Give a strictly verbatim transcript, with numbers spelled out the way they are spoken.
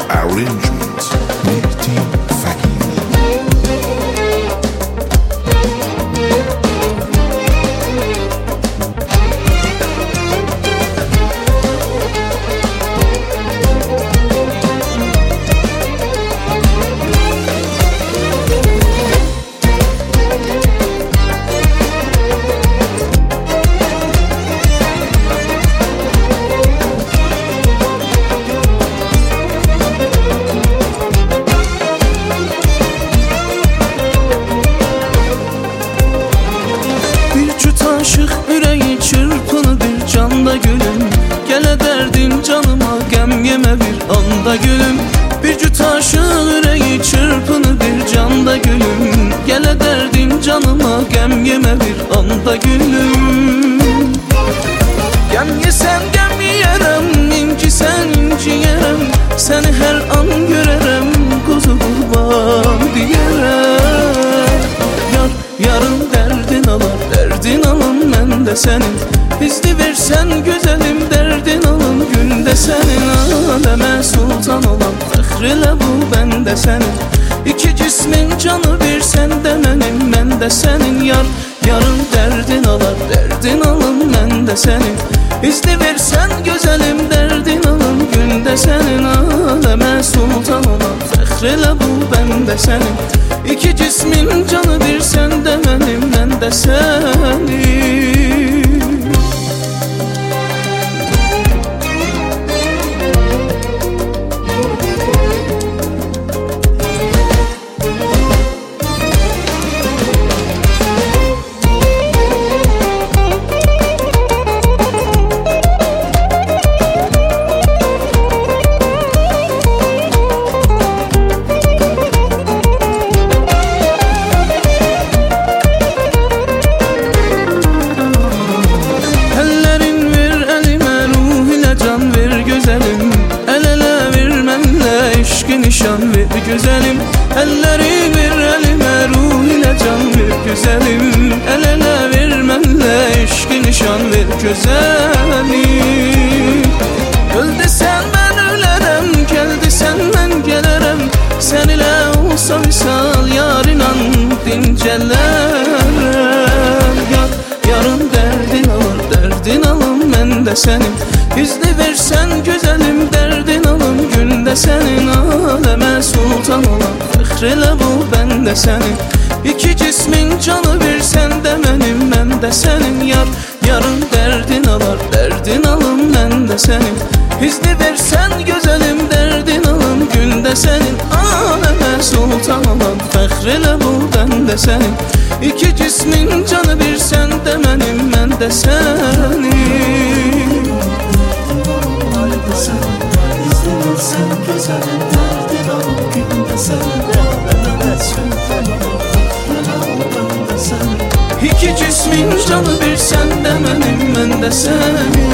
Arrangement Mehdi Fakir. Aşık yüreği çırpını bir canda gülüm. Gele derdin canıma gem yeme bir anda gülüm. Bir cüt aşık yüreği çırpını bir canda gülüm. Gele derdin canıma gem yeme bir anda gülüm. Gem yesen gem yiyerem, incisen inci yerem. Seni her an görerem, kuzu kurban diyerem. Yar, yarın derdin alar, derdin alın men de senin. İzni versen güzelim, derdin alın gün de senin. Aleme sultan olan fəxrilə bu ben de senin. İki cismin canı bir, sen de benim, men de senin. Yar, yarın derdin alar, derdin alın men de senin. İzni versen güzelim, derdin alın gün de senin. Aleme sultan olan fəxrilə bu ben de senin. İki cismin canı bir, sen de benim, ben de senin. Nişan ver güzelim, elleri ver elime, ruh ile can ver güzelim. El ele vermenle eşki nişan ver güzelim. Öl desen ben ölerem, gel desen ben gelerem. Sen ile olsa visal yar inan dincelerem. Yar, yarın derdin alır, derdin alın men de senin. İzni versen güzelim, derdin alın gün de senin. Aleme sultan olan fəxrilə bu ben de senin. İki cismin canı bir, sen de benim, ben de senin. Yar, yarın derdin alar, derdin alın men de senin. İzni versen güzelim, derdin alın gün de senin. Aleme sultan olan fəxrilə bu ben de senin. İki cismin canı bir, sen de benim, ben de senin. Sen güzelim, derdin alın gün de senin. İki cismin canı bir, sen de benim, ben de senin.